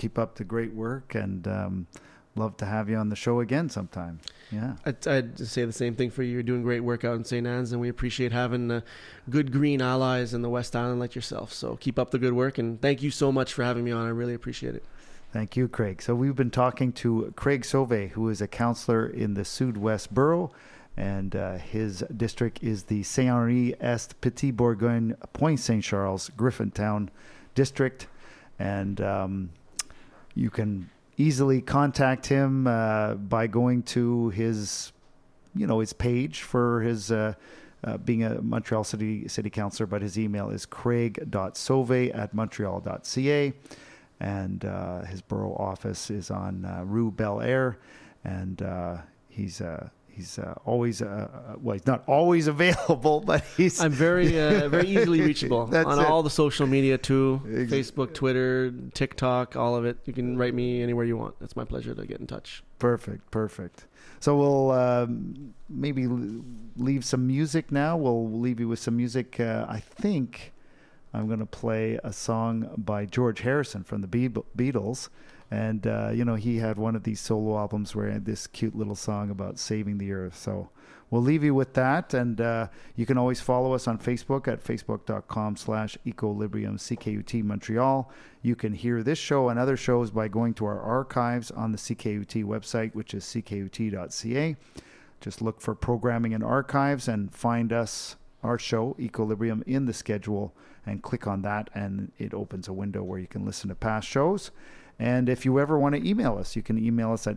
keep up the great work, and love to have you on the show again sometime. Yeah, I'd just say the same thing for you. You're doing great work out in St. Anne's, and we appreciate having good green allies in the West Island like yourself. So keep up the good work, and thank you so much for having me on. I really appreciate it. Thank you, Craig. So we've been talking to Craig Sauvé, who is a councillor in the Sud-Ouest Borough, and his district is the Saint-Henri-Est Petit Bourgogne Pointe Saint Charles Griffintown district, and you can easily contact him by going to his page for his being a Montreal City Councillor, but his email is craig.sauvé@montreal.ca, and his borough office is on Rue Bel Air, and he's always he's not always available, but I'm very easily reachable on all the social media too. Facebook, Twitter, TikTok, all of it. You can write me anywhere you want. It's my pleasure to get in touch. Perfect. So we'll maybe leave some music now. We'll leave you with some music. I think I'm going to play a song by George Harrison from the Beatles. And, he had one of these solo albums where he had this cute little song about saving the earth. So we'll leave you with that. And you can always follow us on Facebook at facebook.com/Equilibrium CKUT Montreal. You can hear this show and other shows by going to our archives on the CKUT website, which is ckut.ca. Just look for programming and archives and find our show, Equilibrium, in the schedule, and click on that, and it opens a window where you can listen to past shows. And if you ever want to email us, you can email us at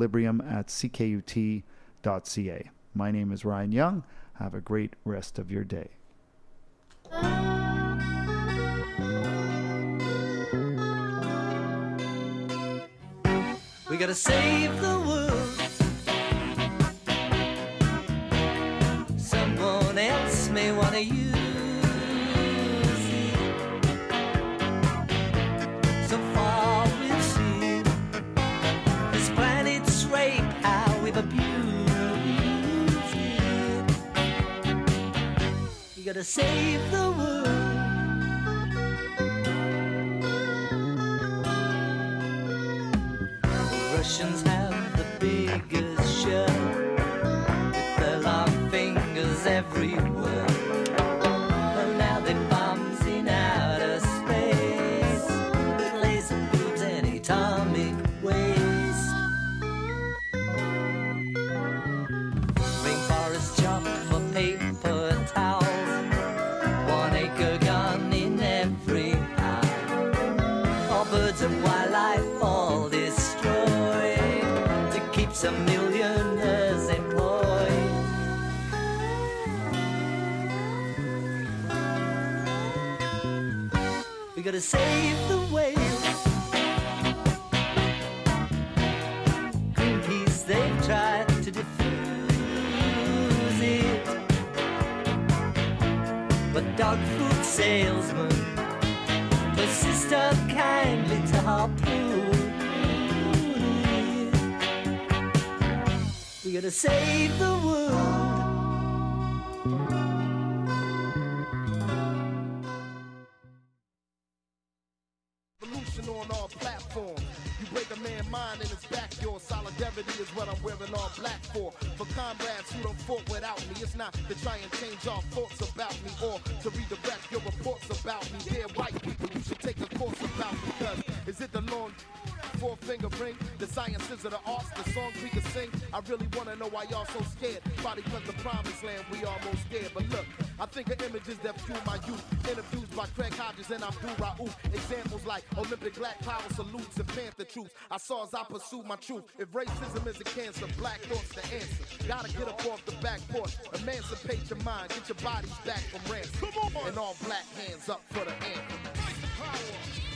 equilibrium@ckut.ca. My name is Ryan Young. Have a great rest of your day. We gotta save the world. Someone else may want to use it. So far we've seen this planet's rape, how we've abused it. You gotta save the world. Russians have the biggest show with their long fingers everywhere. Well, now they bombs in outer space with laser beams and atomic waste. Rainforest chop for paper towels, 1 acre gone in every hour. All birds and wildlife all destroyed. Some millionaires employed. We gotta save the whales. Greenpeace, they've tried to diffuse it, but dog food salesmen persist unkindly to harpoon. We gotta save the world. Revolution on all platforms. You break a man's mind and it's back. Your solidarity is what I'm wearing all black for. For comrades who don't fought without me, it's not to try and change our thoughts about me or to redirect your reports about me. Dear white people, you should take a course about me, because is it the long four-finger ring, the sciences of the arts, the songs we can sing? I really want to know why y'all so scared. Probably because the promised land we almost scared. But look, I think of images that fuel my youth. Interviews by Craig Hodges and Abdul Rauf. Examples like Olympic black power salutes and Panther truth. I saw as I pursued my truth. If racism is a cancer, black thought's the answer. Gotta get up off the back porch, emancipate your mind, get your bodies back from ransom. Come on. And all black hands up for the anthem. Fight the power.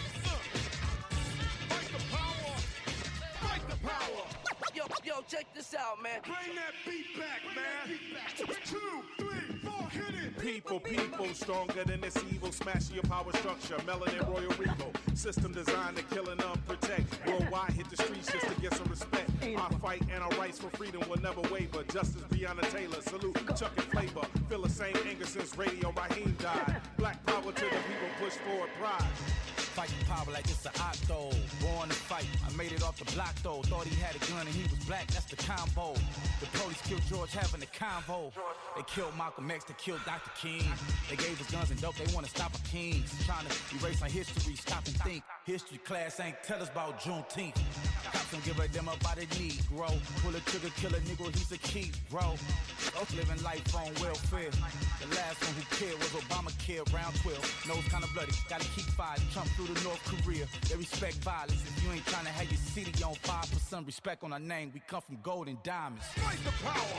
Fight the power. Yo, check this out, man. Bring that beat back, man. 2, 3, 4, hit it. People, stronger than this evil. Smashing your power structure, melanin royal regal. System designed to kill and unprotect. Worldwide hit the streets just to get some respect. Our fight and our rights for freedom will never waver. Justice Breonna Taylor, salute Chuck and Flavor. Feel the same anger since Radio Raheem died. Black power to the people, push forward pride. Fight the power like it's an octo. Born to fight, I made it off the block though. Thought he had a gun and he was black, that's the combo. The police killed George having a convo. They killed Malcolm X, they killed Dr. King. They gave us guns and dope, they wanna stop our kings. Trying to erase our history, stop and think. History class ain't tell us about Juneteenth. Cops don't give a damn about a Negro. Pull a trigger, kill a nigga, he's a key, bro. Both living life on welfare. The last one who cared was Obamacare, round 12. Nose kinda bloody, gotta keep fighting. Trump through to North Korea, they respect violence. If you ain't trying to have your city on fire, put some respect on our name. We come from gold and diamonds. Fight the power!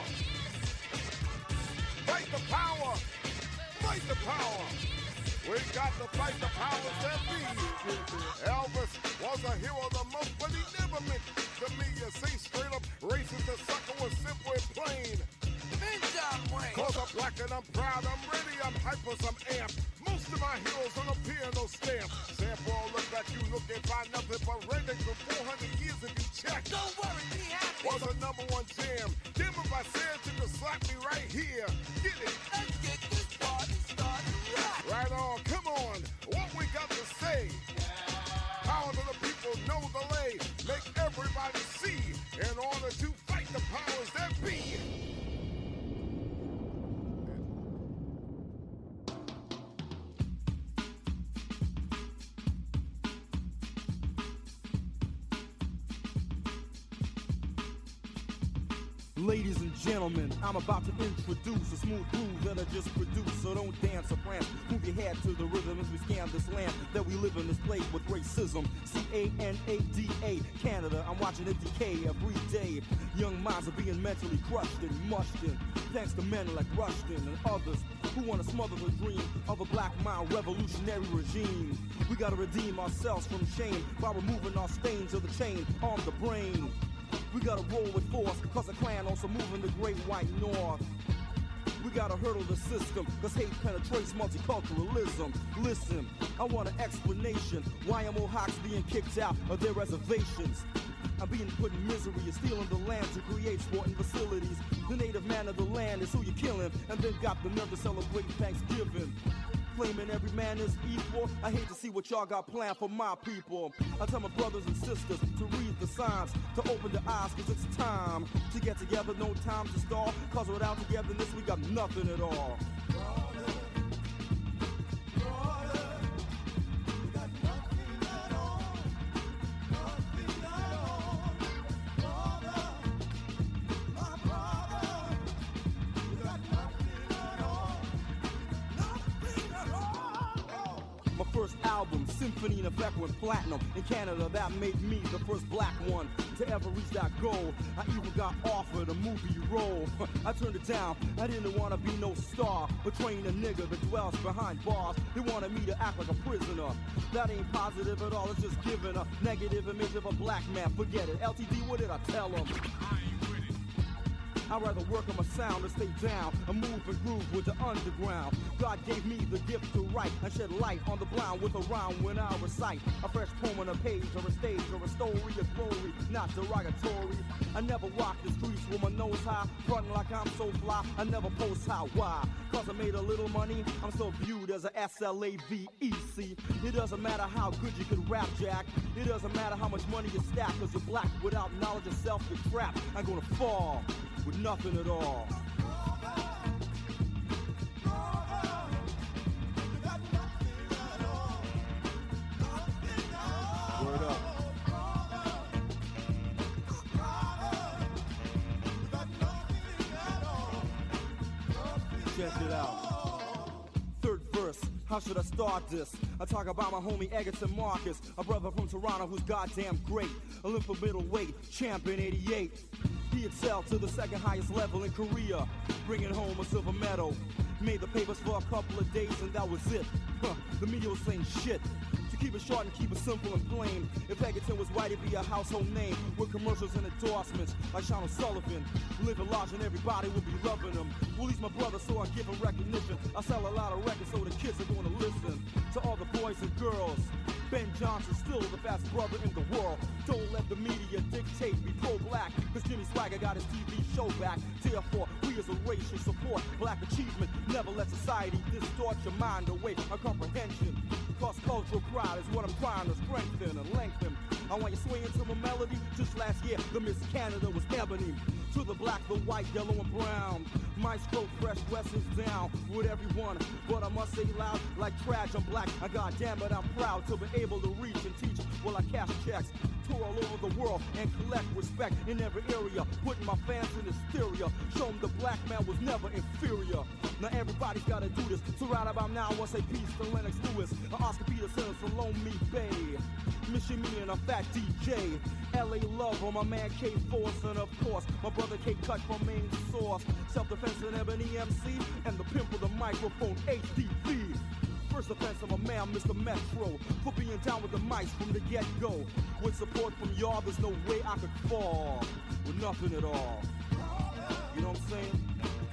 Fight the power! Fight the power! We got to fight the powers that be. Elvis was a hero the most, but he never meant to me. You see, straight up racist, the sucker was simple and plain. Cause I'm black and I'm proud, I'm ready, I'm hyper, I'm amped. Most of my heroes don't appear no stamp. Sample all look back, you look and find nothing but redneck for 400 years if you check. Don't worry, be happy. Was a #1 jam. Damn if I said you could slap me right here. Get it. Let's get this party started right. Right on, come on. What we got to say? Power to the people, no delay. Make everybody see in order to fight the powers that be. Ladies and gentlemen, I'm about to introduce a smooth groove that I just produced. So don't dance or prance, move your head to the rhythm as we scan this land that we live in is plagued with racism. C-A-N-A-D-A, Canada, I'm watching it decay every day. Young minds are being mentally crushed and mushed in, thanks to men like Rushton and others who want to smother the dream of a black mind revolutionary regime. We gotta redeem ourselves from shame by removing our stains of the chain on the brain. We gotta roll with force, cause the clan also moving the great white north. We gotta hurdle the system, cause hate penetrates multiculturalism. Listen, I want an explanation. Why are Mohawks being kicked out of their reservations? I'm being put in misery and stealing the land to create sporting facilities. The native man of the land is who you're killing, and then got the nerve to celebrate Thanksgiving. Claiming every man is equal. I hate to see what y'all got planned for my people. I tell my brothers and sisters to read the signs, to open their eyes, cause it's time to get together, no time to stall. Cause without togetherness, we got nothing at all. First album, Symphony in Effect, went platinum in Canada. That made me the first black one to ever reach that goal. I even got offered a movie role. I turned it down. I didn't want to be no star, betraying a nigga that dwells behind bars. They wanted me to act like a prisoner. That ain't positive at all. It's just giving a negative image of a black man. Forget it. LTD, what did I tell him? I'd rather work on my sound and stay down and move and groove with the underground. God gave me the gift to write and shed light on the blind with a rhyme when I recite a fresh poem on a page or a stage or a story of glory, not derogatory. I never walk the streets with my nose high, frontin' like I'm so fly. I never post high. Why? Cause I made a little money. I'm so viewed as a S-L-A-V-E-C. It doesn't matter how good you can rap, Jack. It doesn't matter how much money you stack, cause you're black without knowledge of self, you're trapped. I'm gonna fall with nothing at all. Word up. Check it out. Third verse. How should I start this? I talk about my homie Egerton Marcus, a brother from Toronto who's goddamn great. Olympic middleweight, champion 88. He excelled to the second highest level in Korea, bringing home a silver medal. Made the papers for a couple of days and that was it. The media was saying shit. To keep it short and keep it simple and plain, if Egerton was white, he'd be a household name with commercials and endorsements like Sean O'Sullivan. Living large and everybody would be loving him. Well, he's my brother, so I give him recognition. I sell a lot of records so the kids are going to listen. To all the boys and girls, Ben Johnson's still the best brother in the world. Don't let the media dictate, be pro-black, cause Jimmy Swagger got his TV show back. Therefore, we as a race should support black achievement. Never let society distort your mind away on comprehension. Cross-cultural pride is what I'm trying to strengthen and lengthen. I want you swinging to my melody. Just last year, the Miss Canada was ebony. To the black, the white, yellow, and brown. Maestro Fresh West is down with everyone. But I must say loud, like trash, I'm black. I goddamn it, I'm proud to be able to reach and teach while I cash checks. Tour all over the world and collect respect in every area. Putting my fans in hysteria. Show them the black man was never inferior. Now everybody's gotta do this. So right about now, I wanna say peace to Lennox Lewis, Oscar Peterson, Salome Bay, Mission Me and a Fat DJ, LA Love on my man K Force, and of course my brother K Cut from Main Source, Self-Defense and Ebony MC, and the pimp with the microphone HDV. First offense of a man, Mr. Metro, for being down with the mics from the get-go. With support from y'all, there's no way I could fall with nothing at all. You know what I'm saying?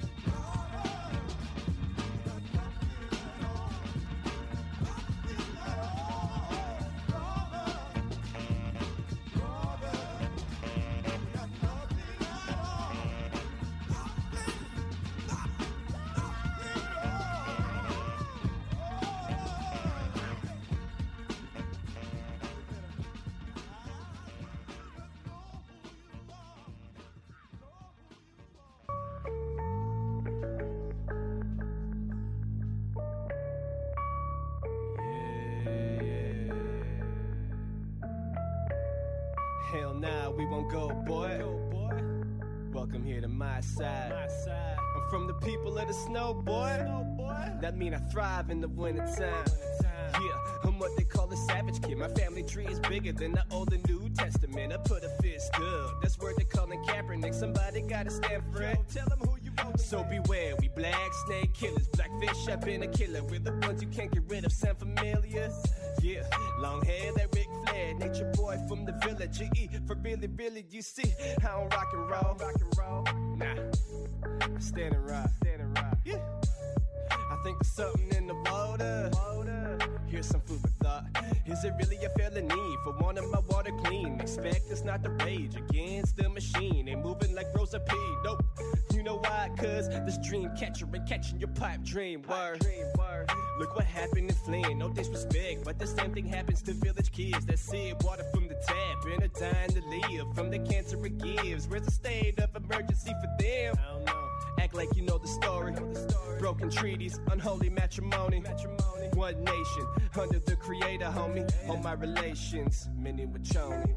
Hell nah, we won't go, boy. Welcome here to my side. I'm from the people of the snow, boy. That mean I thrive in the wintertime. Yeah, I'm what they call a savage kid. My family tree is bigger than the Old and New Testament. I put a fist up. That's word they callin' Kaepernick. Somebody gotta stand for it. Tell them who you want. So beware, we black snake killers. Blackfish, I've been a killer. We're the ones you can't get rid of. Sound familiar? Yeah, long hair, that Ric Flair. Nature boy from the village. GE, for really, really, you see, I don't rock and roll. Nah, I stand and rock. Yeah. I think there's something in the water. Here's some food for thought. Is it really a felony for wanting my water clean? Expect us not to rage against the machine. Ain't moving like Rosa P. Nope. You know why? Cause this dream catcher ain't catching your pipe dream. Word. Look what happened in Flint. No disrespect, but the same thing happens to village kids that sip water from the tap and are dying to live from the cancer it gives. Where's the state of emergency for them? I don't know. Act like you know the story. Broken treaties, unholy matrimony. One nation, under the creator, homie. All my relations, many with Choni.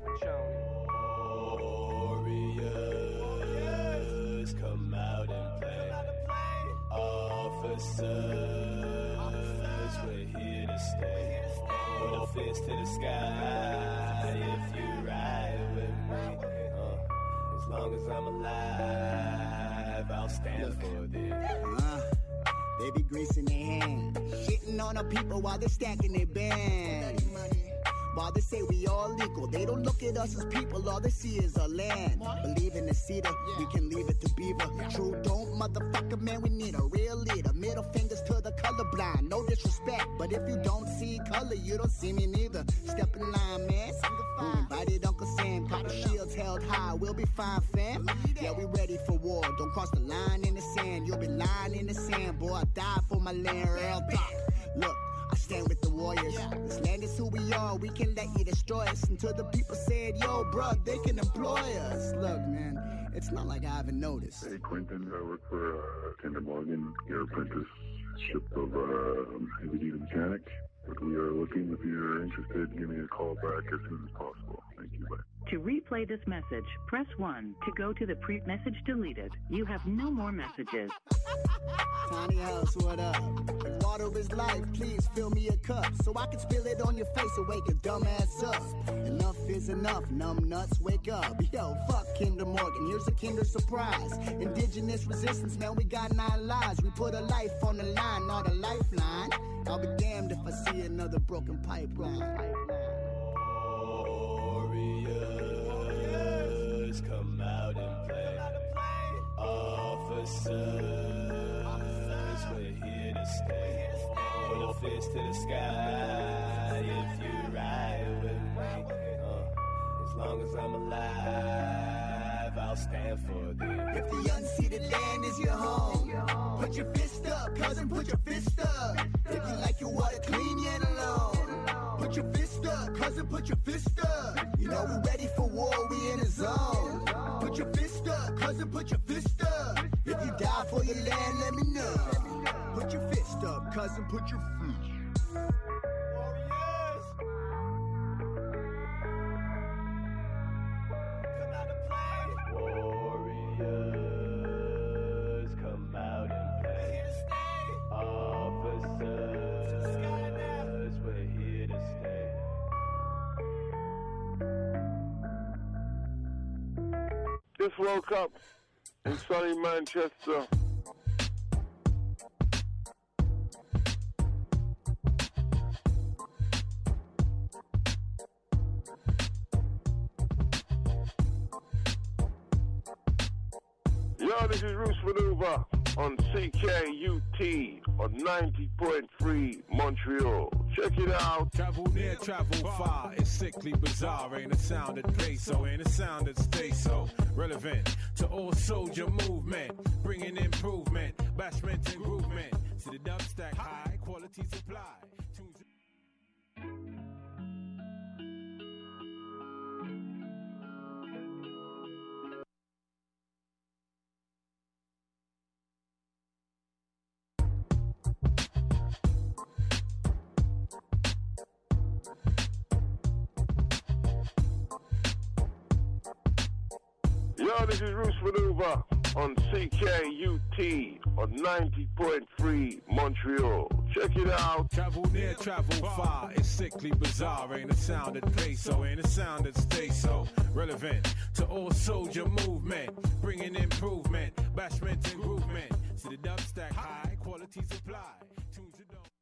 Warriors, come out and play. Officers, we're here to stay. Put a fist to the sky if you ride with me. As long as I'm alive, I'll stand for this. They be greasing their hands, shitting on our people while they're stacking their bands. While they say we all equal, they don't look at us as people, all they see is our land. Believe in the cedar, we can leave it to beaver. True, don't motherfucker, man, we need a real leader. Middle fingers to the colorblind, no disrespect, but if you don't see color, you don't see me neither. Step in line, man, we invited Uncle Sam, got the shields held high, we'll be fine, fam. Yeah, we ready for war, don't cross the line in the sand, you'll be lying in the sand, boy, I die for my land, real talk. Look, I stand with the warriors. This land is who we are. We can let you destroy us until the people said, yo, bro, they can employ us. Look, man, it's not like I haven't noticed. Hey, Quentin, I work for Tender Morgan, your apprenticeship of heavy-duty mechanic. But we are looking. If you're interested, give me a call back as soon as possible. Thank you. Bye. To replay this message, press 1. To go to the message deleted, you have no more messages. Tiny House, what up? If water is life, please fill me a cup so I can spill it on your face and wake your dumb ass up. Enough is enough, numb nuts, wake up. Yo, fuck Kinder Morgan, here's a Kinder Surprise. Indigenous resistance, man, we got 9 lives. We put a life on the line, not a lifeline. I'll be damned if I see another broken pipeline. Warriors, come out and play. Officers, we're here to stay. Put a fist to the sky if you ride with me. As long as I'm alive, I'll stand for this. If the unceded land is your home, put your fist up, cousin, put your fist up. If you like your water clean, yet alone. Put your fist up, cousin, put your fist up. You know we ready for war, we in the zone. Put your fist up, cousin, put your fist up. If you die for your land, let me know. Put your fist up, cousin, put your fist. Just woke up in sunny Manchester. Yo, this is Roos Maneuver on CKUT on 90.3 Montreal. Check it out. Travel near, travel far. It's sickly bizarre. Ain't a sound that plays so. Ain't a sound that stays so. Relevant to all soldier movement. Bringing improvement. Bashment and groovement. To the dub stack high quality supply. Tunes. Yo, this is Roos Maneuver on CKUT on 90.3 Montreal. Check it out. Travel near, travel far. It's sickly bizarre. Ain't a sound that plays so. Ain't a sound that stays so. Relevant to all soldier movement. Bringing improvement. Bashment and groovement. To the dub stack high quality supply. Tunes you don't.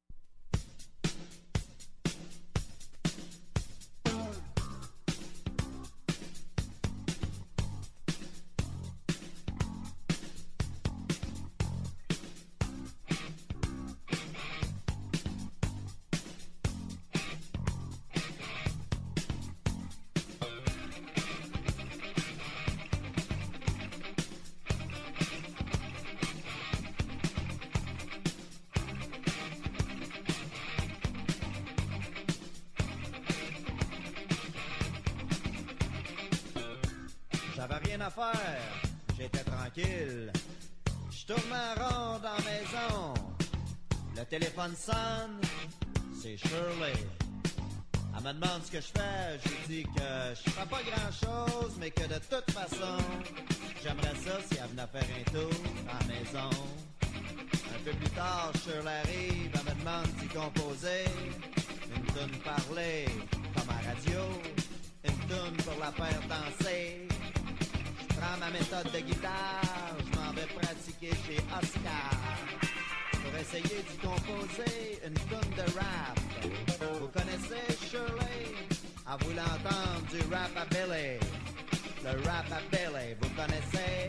J'avais rien à faire, j'étais tranquille. Je tourne en rond dans la maison. Le téléphone sonne, c'est Shirley. Elle me demande ce que je fais, je lui dis que je fais pas grand chose, mais que de toute façon, j'aimerais ça si elle venait faire un tour à la maison. Un peu plus tard, Shirley arrive, elle me demande d'y composer. Une toune parler, comme à radio. Une toune pour la faire danser. Je prends ma méthode de guitare, je m'en vais pratiquer chez Oscar. Pour essayer d'y composer une toune de rap. Vous connaissez Shirley? À vous l'entendre du rap à Billy. Le rap à Billy, vous connaissez?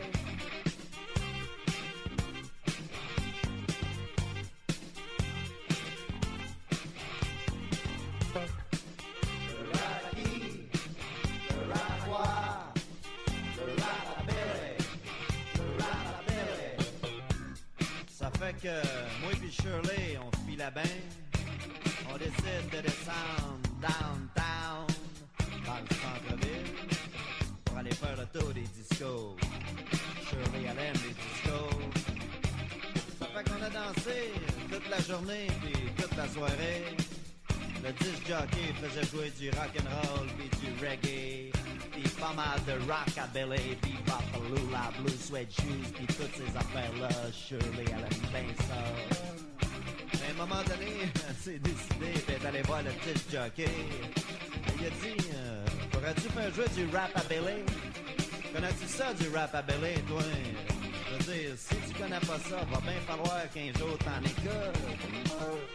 Le rap à qui? Le rap à quoi? Le rap à Billy. Le rap à Billy. Ça fait que moi et Shirley, on file bien. On décide de descendre downtown, dans le centre-ville, pour aller faire le tour des discos. Shirley, elle aime les discos. Ça fait qu'on a dansé toute la journée puis toute la soirée. Le disc jockey faisait jouer du rock'n'roll puis du reggae, puis pas mal de rockabilly, puis Bopalula, Blue Suede Shoes, puis toutes ces affaires-là. Shirley, elle aime bien ça. À un moment donné, elle s'est décidée d'aller voir le disc jockey. Il a dit, pourrais-tu faire jouer du rap à Billy? Connais-tu ça, du rap à Billy, toi? Je veux dire, si tu connais pas ça, va bien falloir qu'un jour t'en écoutes.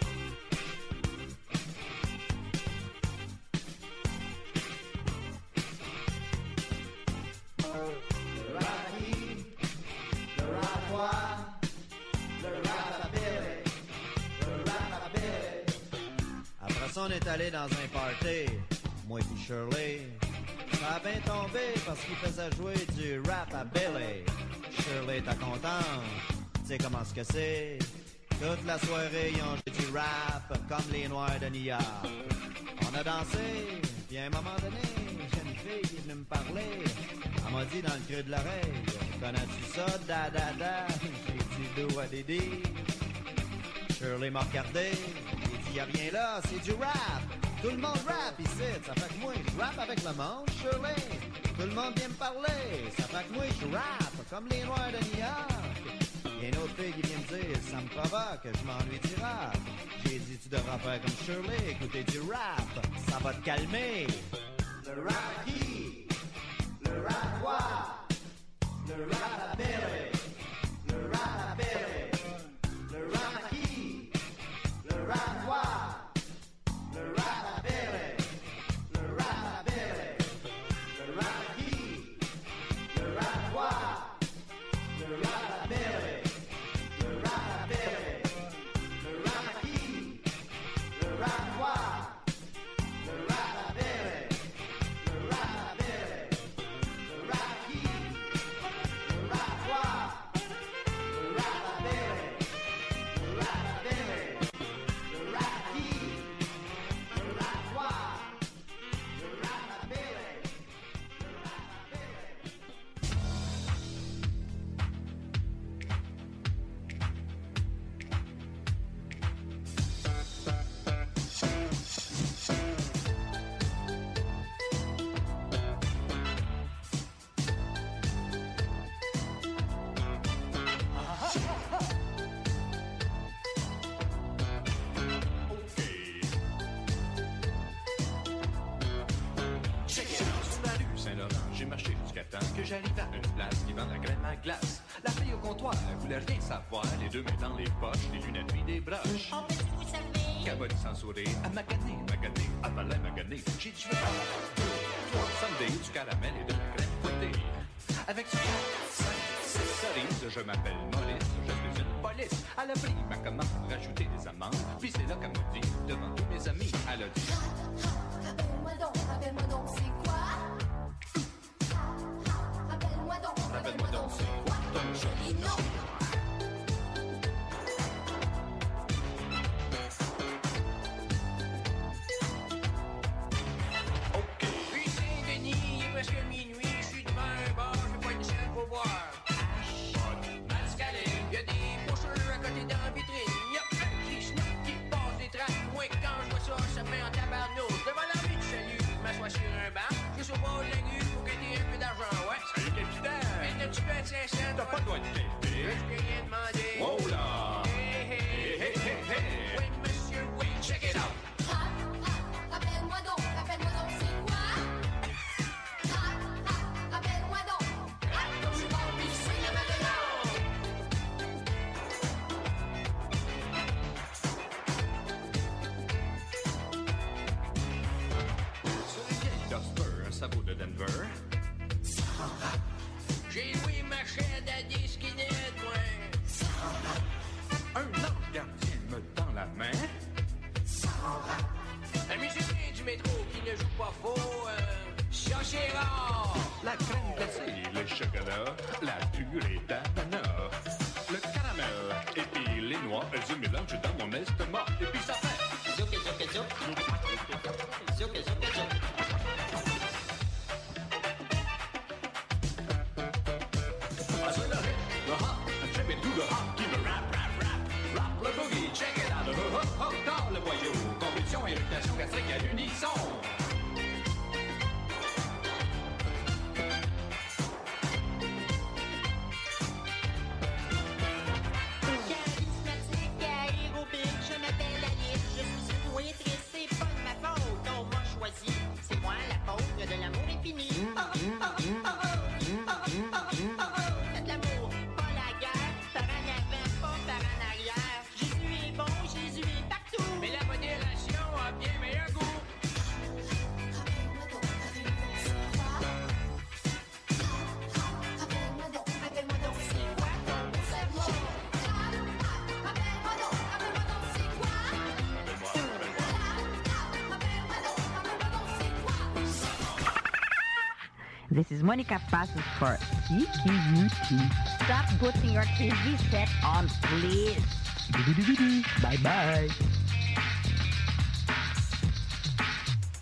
Le rap à qui? Le rap à quoi? Le rap à Billy. Après ça, on est allé dans un party, moi et Shirley. Ça a bien tombé parce qu'il faisait jouer du rap à Billy. Shirley était contente, tu sais comment ce que c'est. Toute la soirée, ils ont joué du rap comme les Noirs de New York. On a dansé, puis à un moment donné, j'ai une fille qui est venue me parler. Elle m'a dit dans le creux de l'oreille, connais-tu ça, da da da? J'ai dit do à Didi. Shirley m'a regardé, j'ai dit y'a rien là, c'est du rap. Tout le monde rap ici, ça fait que moi je rappe avec le monde, Shirley. Tout le monde vient me parler, ça fait que moi je rappe comme les Noirs de New York. Y'a une autre fille qui vient me dire, ça me provoque, je m'ennuie du rap. J'ai dit, tu devras faire comme Shirley, écouter du rap, ça va te calmer. Le rap qui? Le rap quoi? Le rap à Billy. Le rap à Billy. Le rap qui? Le rap quoi? Le rap à Billy. Le rap à Billy. Le rap qui? Le rap quoi? Le rap à Billy. Le rap à Billy. Le rap qui? Le rap quoi? Le rap à Billy. Le rap à Billy. Le rap qui? Le rap quoi? Le rap à Billy. Le rap à Billy. Le rap qui? Le rap quoi? Le rap à Billy. Le rap à Billy. Check it out. Sur la rue Saint-Laurent, j'ai marché jusqu'à temps que j'arrive à une place qui vend la crème à glace. La fille au comptoir, elle voulait rien savoir, les deux mains dans les poches, les lunettes puis des broches. En fait, vous savez. Cabotte sans sourire, à maganer, à valer maganer. J'ai dit, je veux pas. 3 sundaes, du caramel et de la crème fouettée. Avec ce 4, 5, 6 cerises, je m'appelle Maurice, je suis une police. Elle a pris ma commande, rajouté des amandes, puis c'est là qu'elle m'a dit, devant tous mes amis, elle a dit. Rappelle-moi donc, c'est quoi? Rappelle-moi donc, c'est quoi ton joli nom? Puis Saint-Denis, il est presque minuit, je suis devant un bar, je vais pas une seule pour boire. Mal scalé, il y a des brochures à côté dans la vitrine, il y a plein qui snoop, qui passe des trappes. Moi, quand je vois ça, ça me met en tabarnouche. Devant la rue de salut, je m'assois sur un banc, je suis au bord de la rue pour gagner un peu d'argent, ouais. Salut, capitaine! Mais t'as-tu fait 500? T'as pas le droit de tester. Je peux rien demander. Oh là! Hey, hey, hey, hey, hey! Oui, monsieur, oui, check it out! Rappelle-moi donc, c'est quoi? Rappelle-moi donc. Je m'en puis, c'est le maintenant. Sur les vieilles Duster, un sabot de Denver. J'ai loué ma chaîne à des skinheads, ouais. Un ange gardien me tend la main. Un musicien du métro qui ne joue pas faux, ça c'est rare. La crème glacée, le chocolat, la purée d'ananas. Le caramel et puis les noix, elles se mélangent dans mon estomac. Et puis ça fait zouk, zouk, zouk. Zouk, zouk, zouk. I say the hip, the hop, and trip it to the hop, keep it rap, rap, rap, rap le boogie, check it out, hop, hop, dans le boyau, convulsion, irritation gastrique à l'unisson. Charismatique, aérobique, je m'appelle Alice, je suis égoïtrice, c'est pas de ma faute, on m'a choisi, c'est moi la pauvre de l'amour infini. Faites l'amour, pas la guerre, par en avant, pas par en arrière. Jésus est bon, Jésus est partout. Mais la modération a bien meilleur goût. Rappelle-moi donc, c'est quoi ton cerveau? Rappelle-moi donc, c'est quoi? This is Monica Passos for CQUT. Stop putting your TV set on, please. Bye-bye.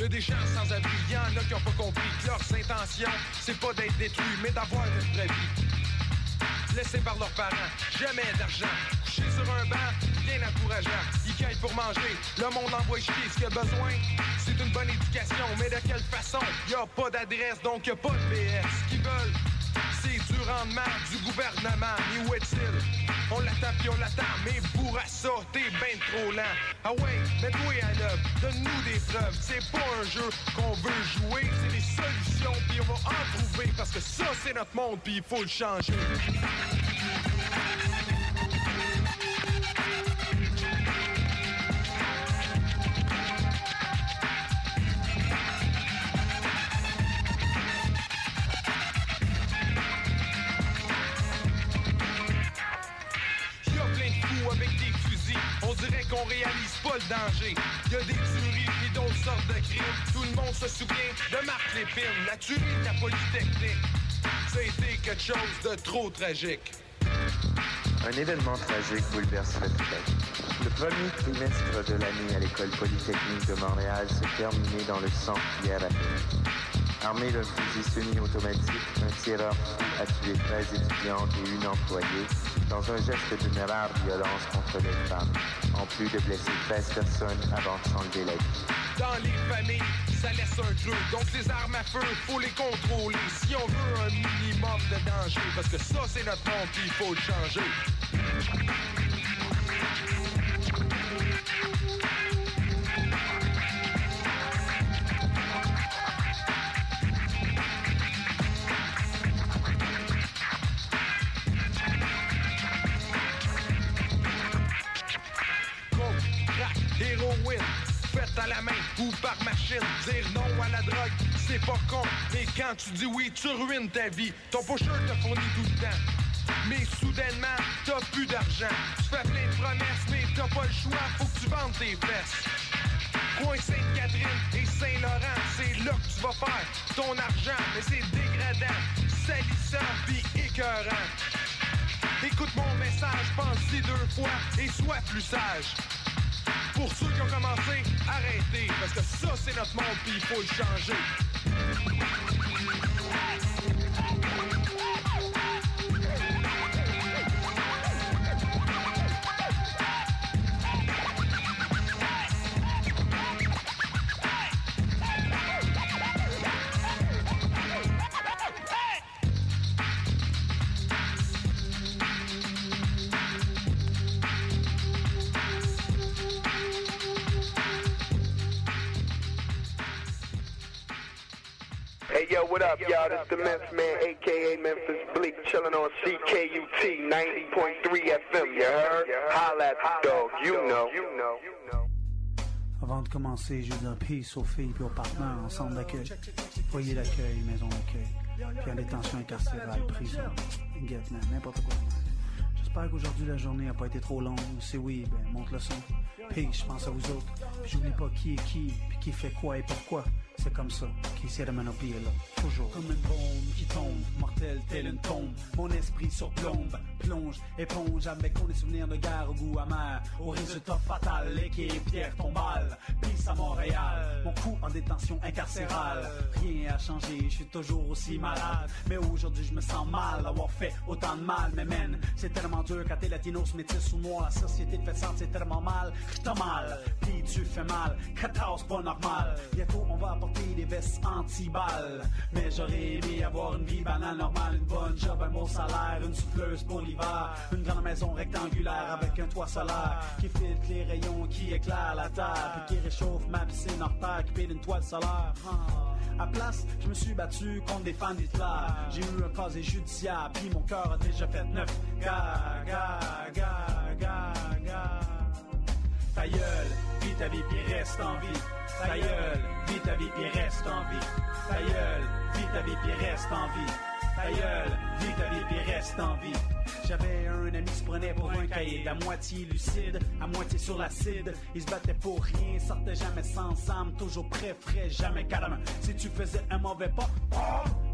y a des gens sans abri, y en a qui ont pas compris que leurs intentions, c'est pas d'être détruits, mais d'avoir une vraie vie. Laissés par leurs parents, jamais d'argent. Couchés sur un banc, bien encourageant. Ils quittent pour manger, le monde envoie chier. Ce qu'il y a besoin, c'est une bonne éducation. Mais de quelle façon? Y a pas d'adresse, donc y a pas de BS. Ce qu'ils veulent, c'est du rendement du gouvernement. Mais où est-il? On l'attend puis on l'attend, mais Bourassa, t'es ben trop lent. Ah ouais, mets-toi à l'œuvre, donne-nous des preuves. C'est pas un jeu qu'on veut jouer, c'est des solutions puis on va en trouver. Parce que ça, c'est notre monde puis il faut le changer. On dirait qu'on réalise pas le danger. Y a des tueries et d'autres sortes de crimes. Tout le monde se souvient de Marc Lépine, la tuerie de la Polytechnique. Ça a été quelque chose de trop tragique. Un événement tragique bouleverse le Québec. Le premier trimestre de l'année à l'école polytechnique de Montréal se terminait dans le sang hier à Québec. Armé d'un fusil semi-automatique, un tireur fou a tué 13 étudiantes et une employée dans un geste d'une rare violence contre les femmes, en plus de blesser 13 personnes avant de s'enlever la vie. Dans les familles, ça laisse un creux, donc les armes à feu, faut les contrôler si on veut un minimum de danger, parce que ça c'est notre monde puis il faut le changer. Héroïne, faite à la main ou par machine. Dire non à la drogue, c'est pas con. Mais quand tu dis oui, tu ruines ta vie. Ton pusher te fournit tout le temps. Mais soudainement, t'as plus d'argent. Tu fais plein de promesses, mais t'as pas le choix. Faut que tu vendes tes fesses. Coin Sainte-Catherine et Saint-Laurent, c'est là que tu vas faire ton argent. Mais c'est dégradant, salissant pis écœurant. Écoute mon message, pense-y 2 fois et sois plus sage. Pour ceux qui ont commencé, arrêtez, parce que ça c'est notre monde puis il faut le changer. Hey yo, what up, y'all? This the Memphis Man, aka Memphis Bleak, chillin' on CKUT 90.3 FM. You heard? Holla at the dog, you know. Avant de commencer, je veux dire peace aux filles et aux partenaires en centre d'accueil, foyer d'accueil, maison d'accueil, puis en détention incarcérale, prison, guette, man, n'importe quoi. J'espère qu'aujourd'hui la journée n'a pas été trop longue. Si oui, ben monte le son. Peace, je pense à vous autres. Puis j'oublie pas qui est qui, puis qui fait quoi et pourquoi. C'est comme ça qu'ici la manopée est là, toujours. Comme une bombe qui tombe, mortelle telle une tombe. Mon esprit surplombe, plonge, éponge avec des souvenirs de guerre au goût amer. Au résultat fatal, l'équipe pierre tombale. Peace à Montréal, mon coup en détention incarcérale. Rien a changé, je suis toujours aussi malade. Mais aujourd'hui je me sens mal d'avoir fait autant de mal. Mais man, c'est tellement dur quand t'es latinos, métis ou noir. La société te fait sentir tellement mal, t'as mal, puis tu fais mal. 14 pas normal, bientôt on va apporter des vestes anti-balles. Mais j'aurais aimé avoir une vie banale normale, une bonne job, un bon salaire, une souffleuse pour l'hiver, une grande maison rectangulaire avec un toit solaire qui filtre les rayons, qui éclaire la terre, puis qui réchauffe ma piscine hors terre, qui d'une toile solaire. À place, je me suis battu contre des fans d'Hitler. J'ai eu un casier judiciaire, puis mon cœur a déjà fait 9. Ta gueule, vis ta vie puis reste en vie. Ta gueule, vis ta vie puis reste en vie. Ta gueule, vis ta vie puis reste en vie. Ta gueule, vis ta vie puis reste en vie. J'avais un ami qui se prenait pour un caïd, à moitié lucide, à moitié sur l'acide. Il se battait pour rien, sortait jamais sans âme, toujours prêt, frais, jamais calme. Si tu faisais un mauvais pas,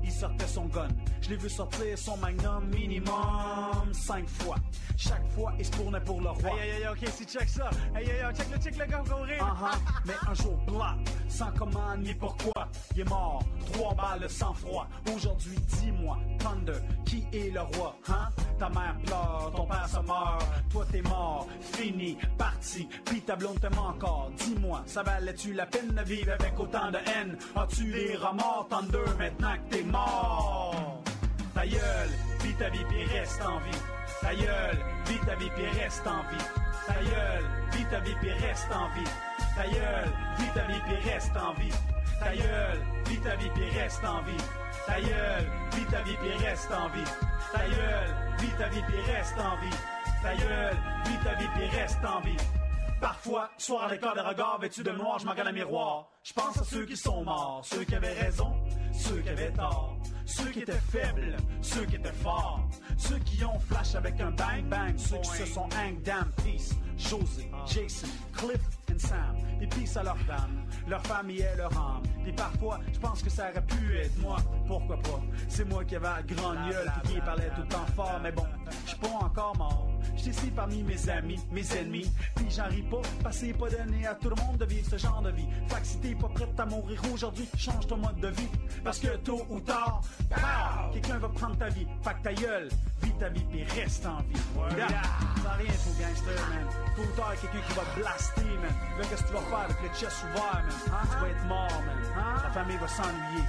il sortait son gun. Je l'ai vu sortir son magnum minimum 5 fois. Chaque fois, il se tournait pour le roi. Hey, ok, si check ça. Hey, check le gars courir. Mais un jour blanc, sans commande ni pourquoi, il est mort. 3 balles de sang-froid. Aujourd'hui, dis-moi, Thunder, qui est le roi, hein? Ta mère pleure, ton père se meurt. Toi, t'es mort, fini, parti. Puis ta blonde t'aime encore. Dis-moi, ça valait-tu la peine de vivre avec autant de haine? As-tu les remords, Thunder, maintenant que t'es mort? Ta gueule, vis ta vie puis reste en vie. Ta gueule, vis ta vie puis reste en vie. Ta gueule, vis ta vie puis reste en vie. Ta gueule, vis ta vie puis reste en vie. Ta gueule, vis ta vie puis reste en vie. Ta gueule, vis ta vie puis reste en vie. Ta gueule, vis ta vie puis reste en vie. Ta gueule, vis ta vie puis reste en vie. Parfois, soir à l'écart des regards vêtus de noir, je me regarde à miroir. Je pense à ceux qui sont morts, ceux qui avaient raison, ceux qui avaient tort, ceux qui étaient faibles, ceux qui étaient forts, ceux qui ont flash avec un bang bang, ceux qui se sont hang damn peace. José, Jason, Cliff and Sam, et peace à leur dame, leur famille et leur âme. Puis parfois, je pense que ça aurait pu être moi, pourquoi pas. C'est moi qui avais la grande gueule puis qui parlait tout le temps fort, mais bon, je suis pas encore mort. J'étais ici parmi mes amis, mes ennemis, puis j'en ris pas, parce que c'est pas donné à tout le monde de vivre ce genre de vie. Fait que si t'es pas prête à mourir aujourd'hui, change ton mode de vie, parce que tôt ou tard, quelqu'un va prendre ta vie. Fait que ta gueule, vis ta vie puis reste en vie. Ça rien faut gangster, man. Tôt ou tard, quelqu'un qui va te blaster, man. Là, qu'est-ce que tu vas faire avec le chest ouvert, man? Tu vas être mort, man. Ta famille va s'ennuyer.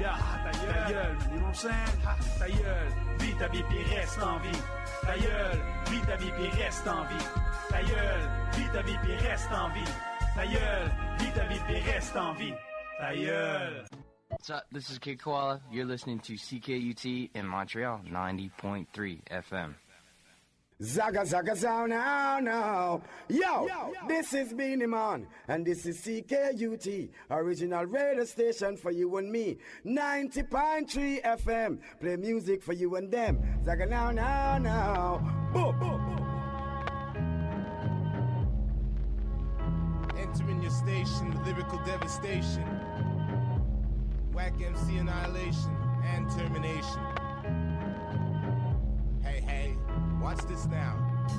Ta gueule, man. You know what I'm saying? Ta gueule, vis ta vie puis reste en vie. Ta gueule, vis ta vie puis reste en vie. Ta gueule, vis ta vie puis reste en vie. Ta gueule, vis ta vie puis reste en vie. Ta gueule. What's up? This is Kid Koala. You're listening to CKUT in Montreal, 90.3 FM. Zaga Zaga Zow now. Yo, this is Beanie Man, and this is CKUT, original radio station for you and me. 90.3 FM, play music for you and them. Zaga now. Boom. Entering your station with lyrical devastation, whack MC annihilation and termination. Hey, watch this now.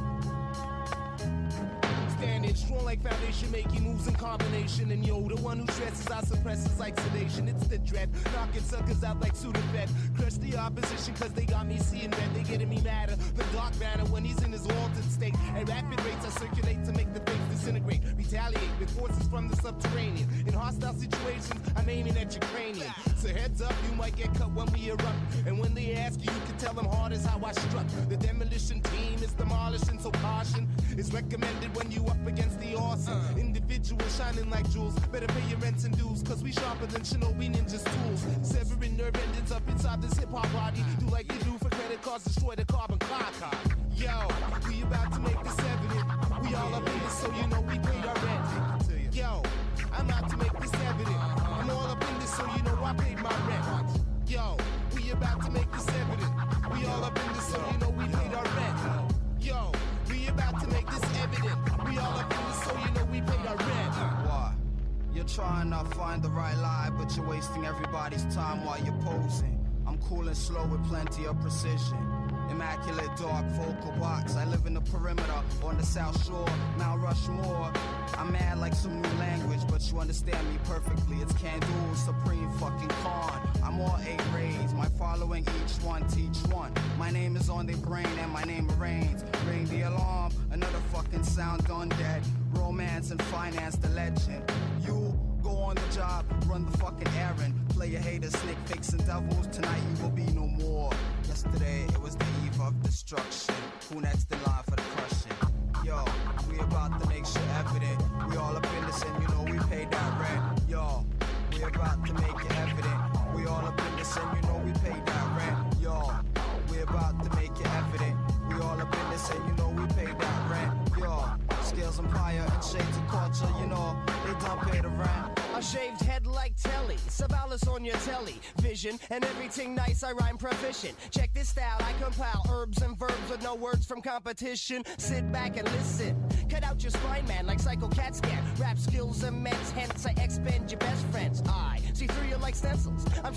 Standing strong like foundation, making moves in combination. And yo, the one who stresses out suppresses like sedation. It's the dread, knocking suckers out like Sudafed. Crush the opposition cause they got me seeing red. They getting me madder, the dark matter when he's in his altered state. At rapid rates I circulate to make the face disintegrate. Retaliate with forces from the subterranean. In hostile situations, I'm aiming at your cranium. So heads up, you might get cut when we erupt. And when they ask you, you can tell them hard is how I struck. The demolition team is demolishing, so caution is recommended when you up against the awesome. Individual shining like jewels. Better pay your rents and dues, cause we sharper than Shinobi ninjas tools. Severing nerve endings up inside this hip-hop body. Do like you do for credit cards, destroy the carbon clock. Yo, we about to make this evident. We all up in this, so you know we paid our rent. Yo, I'm out to make this evident. I'm all up in this, so you know I paid my rent. Yo, we about to make this evident. We all up in this, so you know we paid our rent. Yo, we about to make this evident. We all up in this, so you know we paid our rent. What? You're trying to find the right lie, but you're wasting everybody's time while you're posing. I'm cool and slow with plenty of precision. Immaculate dark vocal box. I live in the perimeter on the South Shore, Mount Rushmore. I'm mad like some new language, but you understand me perfectly. It's Kandu, Supreme fucking Khan. I'm all 8 rays, my following each one teach one. My name is on their brain and my name reigns. Ring the alarm, another fucking sound done dead. Romance and finance the legend. You go on the job, run the fucking errand. Play your haters, snake fakes and devils. Tonight you will be no more. Yesterday it was the eve of destruction. Who next in line for the crushing? Yo, we about to make shit evident. We all up in this and you know we paid that rent. Yo, we about to make it evident. We all up in this and you know we paid that rent. Yo, we about to make it evident. We all up in this and you know we paid that rent. Yo, Scales Empire and Shades of Culture, you know, they don't pay the rent. A shaved head like Telly, Savalas on your telly, vision, and everything nice, I rhyme proficient. Check this style, I compile herbs and verbs with no words from competition. Sit back and listen, cut out your spine, man, like Psycho Cat Scan. Rap skills immense, hence I expend your best friends. I see through you like stencils, I'm sharpening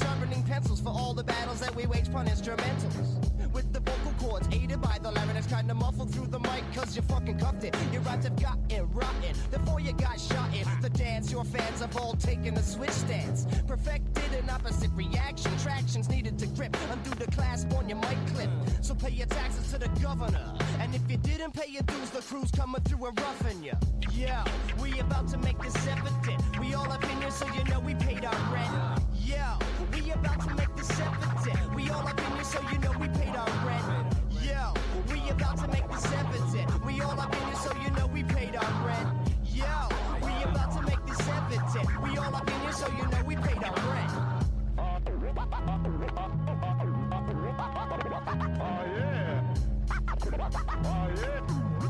pencils for all the battles that we wage upon instrumentals. With the vocal cords aided by the larynx, kinda muffled through the mic, cause you fucking cuffed it. Your rhymes have gotten rotten before you got shot in the dance. Your fans have all taken a switch stance, perfected an opposite reaction. Tractions needed to grip, undo the clasp on your mic clip. So pay your taxes to the governor, and if you didn't pay your dues, the crew's coming through and roughing you. Yo, we about to make this evident. We all opinions, so you know we paid our rent. Yo, we about to make this evident. We all opinions, so you know we paid our rent. Yo, we about to make this evident. We all opinions, so you know we paid our rent. Yo, we about to make this evident. We all opinions, so you know we paid our rent. Oh yeah. Oh yeah.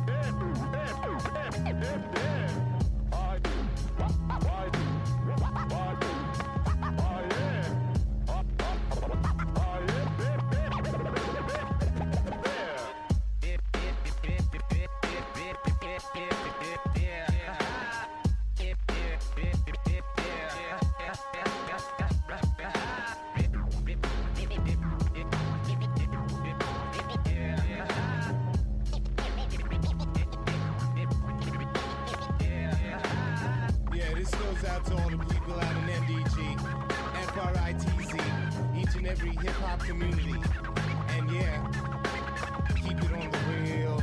Out to all the people out in NDG, FRITZ, each and every hip-hop community. And yeah, keep it on the wheel.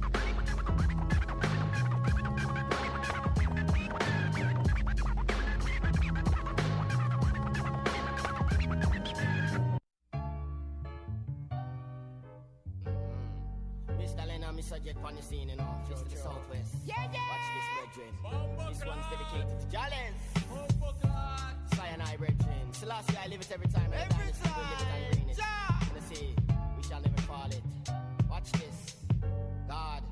Mr. Lennon, Mr. Jet on the scene, you know, just to the southwest. Yeah, yeah! Watch this, brethren. This one's dedicated to Jolens. Cyanide, brethren. Selassie, I live it every time. Every time. Let's see, we shall never fall it. Watch this. God.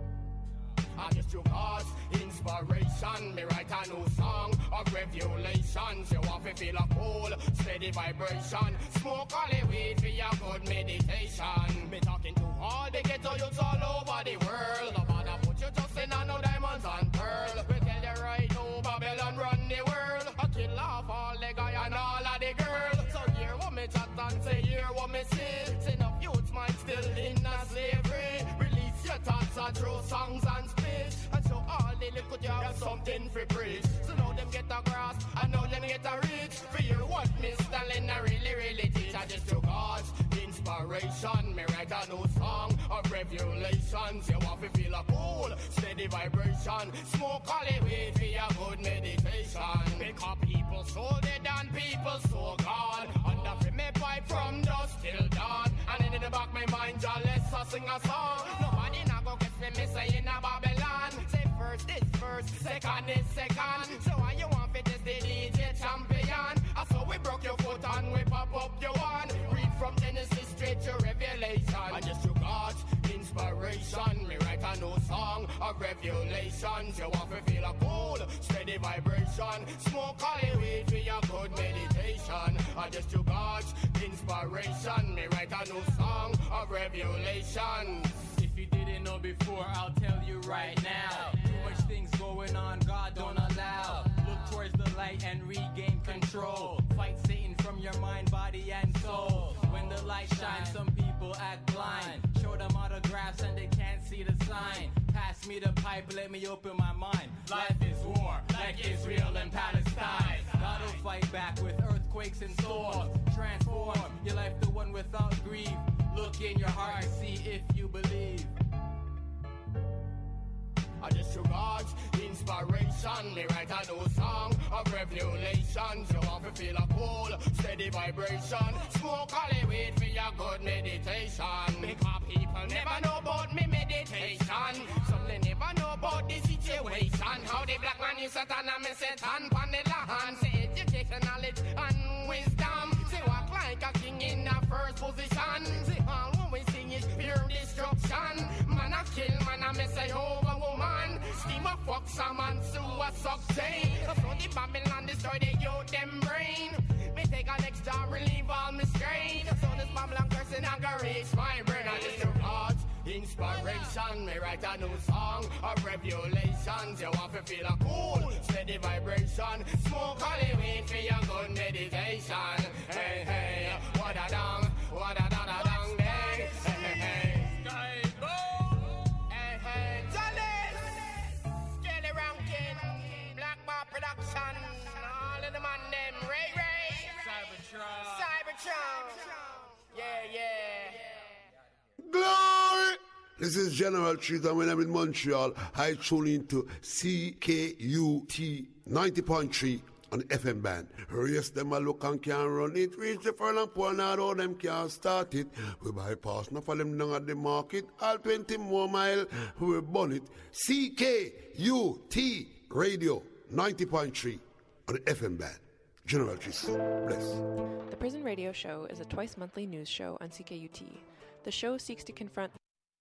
I just took God's inspiration. Me write a new song of revelations. You want to feel a cool, steady vibration. Smoke all the weed for your good meditation. Me talking to all the ghetto youths all over the world. No matter put you just in a no diamonds and pearl. We tell you right now, Babylon run the world. I kill off all the guy and all of the girl. So hear what me chat and say, hear what me say. Say enough youths might still in a slavery. Release your thoughts and throw songs and space. And show all the little you have something for praise. So now them get a grasp and now them get a reach. For hear what Mr. Lennon really teach. I just took God's inspiration. Me write a new song of revelations. You want to feel a cool, steady vibration. Smoke all the weed for your good meditation. Because people so dead and people so gone. Under free me pipe from dusk till dawn. And in the back my mind, just let's sing a song. Nobody not go catch me say in a Babylon. Say first is first, second is second. So why you want fit is the DJ champion? I saw we broke your foot and we pop up your one. Read from Genesis straight to Revelation. I just took God's inspiration. Me write a new song of revelations. You want to feel a cool, steady vibration. Smoke all the weed for your good meditation. I just took God's inspiration. Me write a new song of revelations. If you didn't know before, I'll tell you right now. Too much things going on, God don't allow. Look towards the light and regain control. Fight Satan from your mind, body, and soul. When the light shines, some people act blind. Show them autographs and they can't see the sign. Pass me the pipe, let me open my mind. Life is war, like Israel and Palestine. God will fight back with earthquakes and storms. Transform your life to one without grief. Look in your heart, see if you believe. I just took God's inspiration. Me write a new song of revelations. You want to feel a cool, steady vibration. Smoke all the weed for your good meditation. Because people never know about me meditation. Some they never know about the situation. How the black man is Satan and me Satan pan the land. Say education, knowledge and wisdom. Say walk like a king in the first position. Say all when we sing is pure destruction. Man a kill, man a mess over woman. Steam a fuck some and sue a suck chain. So the Babylon destroy the youth them brain. Me take an extra relieve all my strain. So this Babylon cursing I go reach my brain. I just took God's inspiration. Me write a new song of revelations. You want to feel a cool, steady vibration. Smoke all the weed for your good meditation. Hey, hey. Glory! This is General Trees, and when I'm in Montreal, I tune into CKUT 90.3 on the FM band. Race them a look and can't run it. Reach the furlong point, not all them can't start it. We bypass enough of them down at the market. All 20 more mile, we burn it. CKUT Radio 90.3 on the FM band. General Trees, bless. The Prison Radio Show is a twice-monthly news show on CKUT. The show seeks to confront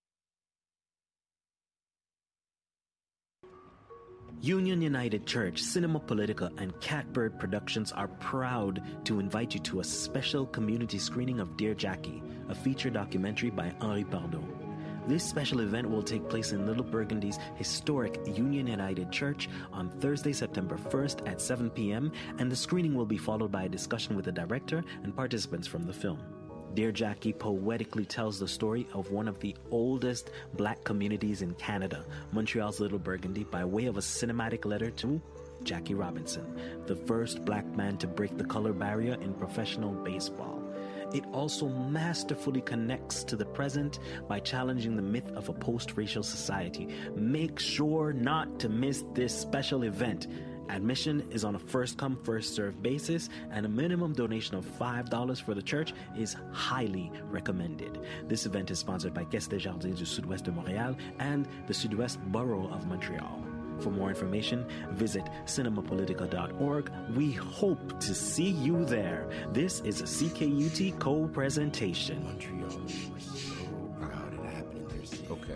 Union United Church, Cinema Politica, and Catbird Productions are proud to invite you to a special community screening of Dear Jackie, a feature documentary by Henri Pardot. This special event will take place in Little Burgundy's historic Union United Church on Thursday, September 1st at 7 p.m., and the screening will be followed by a discussion with the director and participants from the film. Dear Jackie poetically tells the story of one of the oldest black communities in Canada, Montreal's Little Burgundy, by way of a cinematic letter to Jackie Robinson, the first black man to break the color barrier in professional baseball. It also masterfully connects to the present by challenging the myth of a post-racial society. Make sure not to miss this special event. Admission is on a first-come, first-served basis, and a minimum donation of $5 for the church is highly recommended. This event is sponsored by Caisse des Jardins du Sud-Ouest de Montréal and the Sud-Ouest Borough of Montreal. For more information, visit cinemapolitica.org. We hope to see you there. This is a CKUT co-presentation. Montreal is so proud it happened in their city. Okay.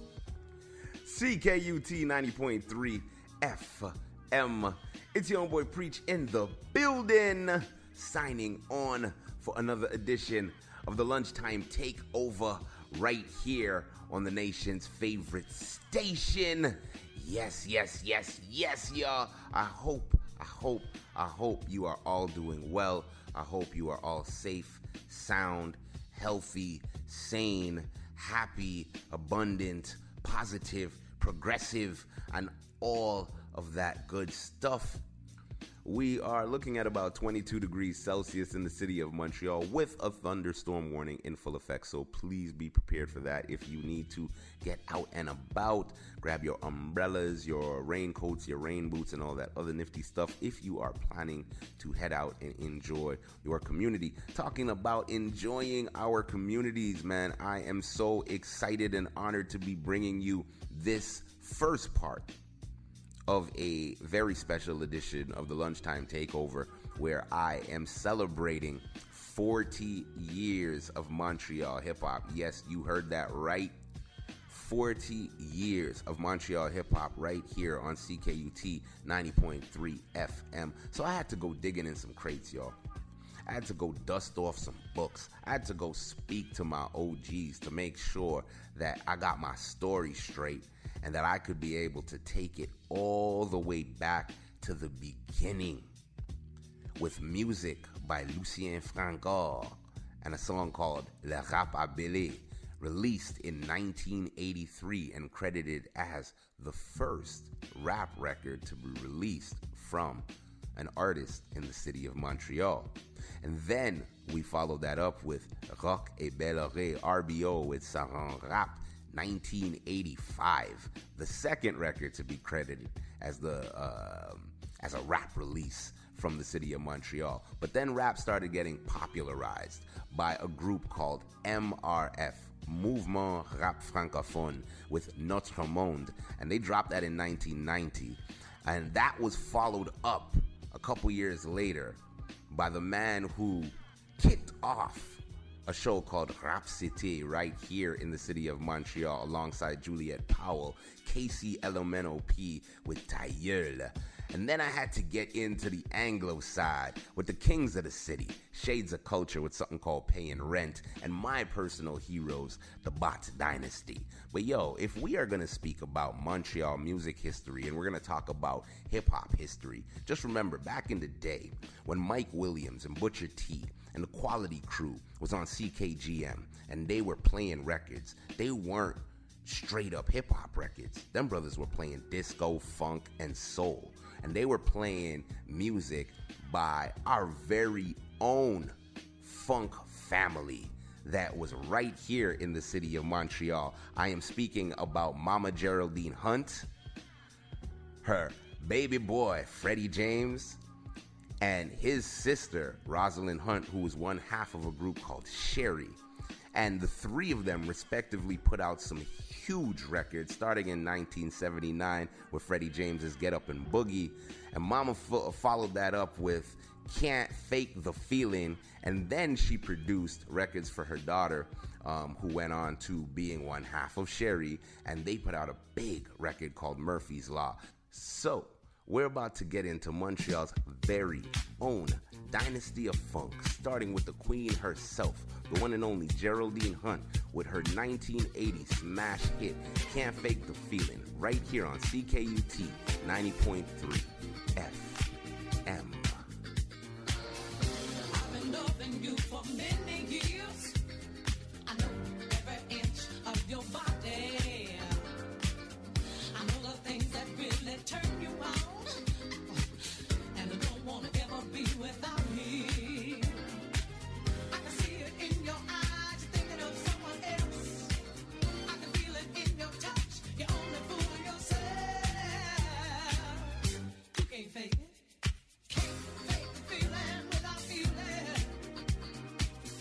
CKUT 90.3 FM. It's your own boy Preach in the building, signing on for another edition of the Lunchtime Takeover right here on the nation's favorite station. Yes, y'all. I hope you are all doing well. I hope you are all safe, sound, healthy, sane, happy, abundant, positive, progressive, and all of that good stuff. We are looking at about 22 degrees Celsius in the city of Montreal with a thunderstorm warning in full effect. So please be prepared for that. If you need to get out and about, grab your umbrellas, your raincoats, your rain boots, and all that other nifty stuff if you are planning to head out and enjoy your community. Talking about enjoying our communities, man, I am so excited and honored to be bringing you this first part of a very special edition of the Lunchtime Takeover, where I am celebrating 40 years of Montreal hip-hop. Yes, you heard that right. 40 years of Montreal hip-hop right here on CKUT 90.3 FM. So I had to go digging in some crates, y'all. I had to go dust off some books. I had to go speak to my OGs to make sure that I got my story straight and that I could be able to take it all the way back to the beginning with music by Lucien Frangard and a song called Le Rap à Belé, released in 1983 and credited as the first rap record to be released from an artist in the city of Montreal. And then we followed that up with Rock et Belloré, RBO with Saran Rap, 1985, the second record to be credited as as a rap release from the city of Montreal. But then rap started getting popularized by a group called MRF, Mouvement Rap Francophone, with Notre Monde, and they dropped that in 1990. And that was followed up a couple years later by the man who kicked off a show called Rap Cité right here in the city of Montreal alongside Juliette Powell, Casey LMNOP with Ta Gueule. And then I had to get into the Anglo side with the kings of the city, Shades of Culture with something called Paying Rent, and my personal heroes, the Bot Dynasty. But yo, if we are going to speak about Montreal music history and we're going to talk about hip-hop history, just remember back in the day when Mike Williams and Butcher T and the Quality Crew was on CKGM and they were playing records, they weren't straight up hip-hop records. Them brothers were playing disco, funk, and soul. And they were playing music by our very own funk family that was right here in the city of Montreal. I am speaking about Mama Geraldine Hunt, her baby boy, Freddie James, and his sister, Rosalind Hunt, who was one half of a group called Sherry. And the three of them respectively put out some huge records, starting in 1979 with Freddie James's Get Up and Boogie. And Mama followed that up with Can't Fake the Feeling. And then she produced records for her daughter, who went on to being one half of Sherry. And they put out a big record called Murphy's Law. So we're about to get into Montreal's very own dynasty of funk, starting with the queen herself, the one and only Geraldine Hunt, with her 1980 smash hit, Can't Fake the Feeling, right here on CKUT 90.3 FM. I've been loving you for many years. I know every inch of your body. I know the things that really turn you on, and I don't want to ever be without you. I can see it in your eyes, you're thinking of someone else. I can feel it in your touch, you're only fooling yourself. You can't fake it. Can't fake the feeling without feeling.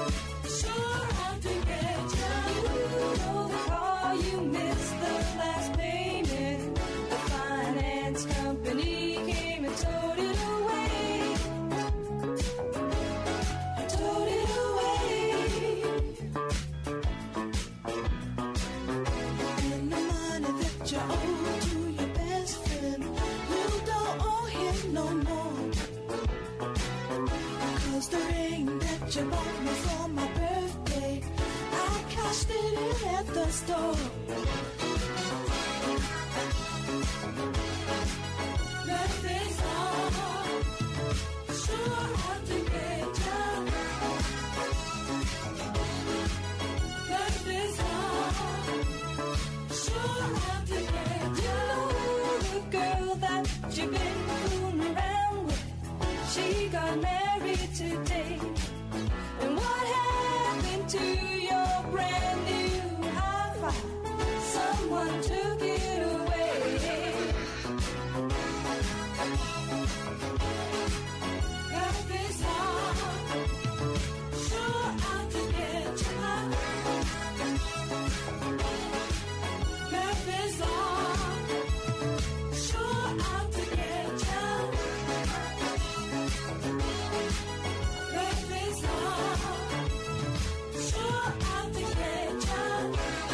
Sure, I'll to get you. You know the car you missed the last payment. The finance company came and towed it away. Towed it away. And the money that you owe to your best friend, you don't owe him no more. 'Cause the ring that you bought me for my birthday, I cashed it in at the store. Life is hard, sure how to get down. Life is hard, sure how to get down. The girl that you've been fooling around with, she got married today. And what happened to your brand new hi-fi? Someone took it away. Life is hard, sure how to get you out. Life is hard, sure how to get you out. Life is hard, sure how to get you out.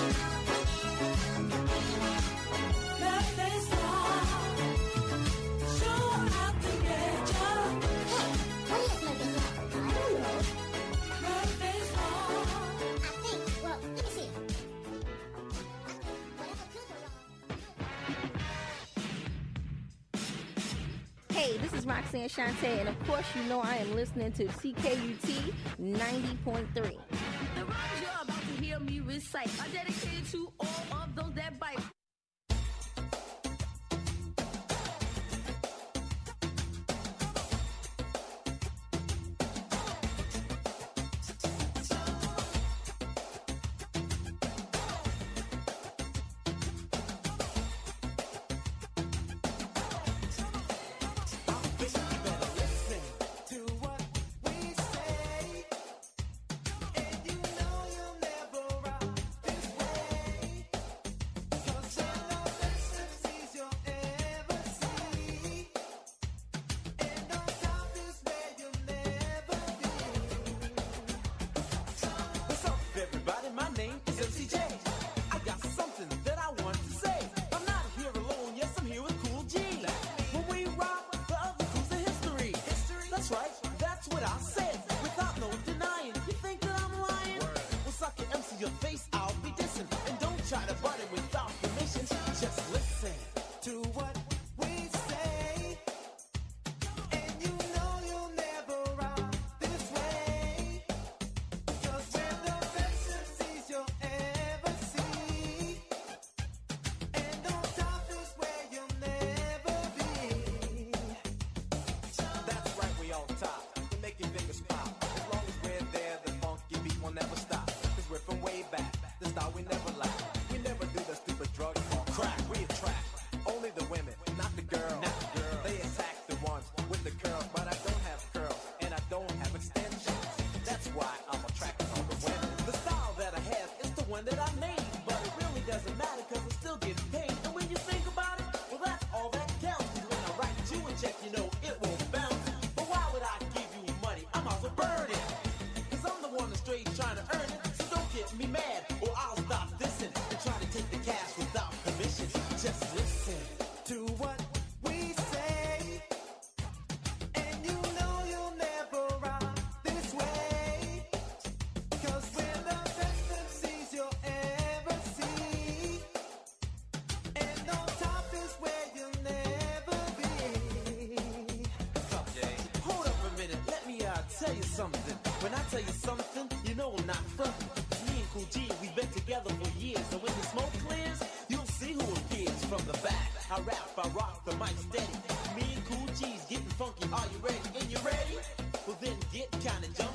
Life is hard, sure how to get you out. Life is Hey, this is Roxanne Shante, and of course you know I am listening to CKUT 90.3. The rhymes you're about to hear me recite are dedicated to all of those that bite. What's up, everybody? My name is MCJ. I got something that I want to say. I'm not here alone, yes, I'm here with Cool G. When we rock, the other crew's a history. That's right, that's what I said. Without no denying, you think that I'm lying? Well, suck your MC your face, I'll be dissing. And don't try to butt it without permission. Just listen to what we say. And you know you'll never rock this way. 'Cause we're the best MCs you'll ever see. And on top is where you'll never be. That's right, we on top. We're making niggas pop. As long as we're there, the funky beat will never stop. 'Cause we're from way back, the style we never lack. We never do the stupid drug or crack. We attract only the women, not the girls. They attack the ones with the curls, but I don't have curls and I don't have extensions. That's why I'm attracted all the women. The style that I have is the one that I made, but it really doesn't matter 'cause I'm still getting paid. And when you think about it, well, that's all that counts. 'Cause when I write you a check, you know it won't bounce. But why would I give you money? I might as well burn it. 'Cause I'm the one that's straight trying to earn it. So don't get me mad or I'll stop dissing and try to take the cash without permission. Just listen to what we say. And you know you'll never rock this way. 'Cause we're the best MCs you'll ever see. And on top is where you'll never be. What's up, Jay? Hold up a minute, let me tell you something. When I tell you something, you know I'm not frontin'. 'Cause me and Cool G, we've been together for years. And when the smoke clears, you'll see who appears from the back. I rap, I rock the mic steady. Me and Cool G's getting funky. Are you ready? And you ready? Well then get kinda jumpy.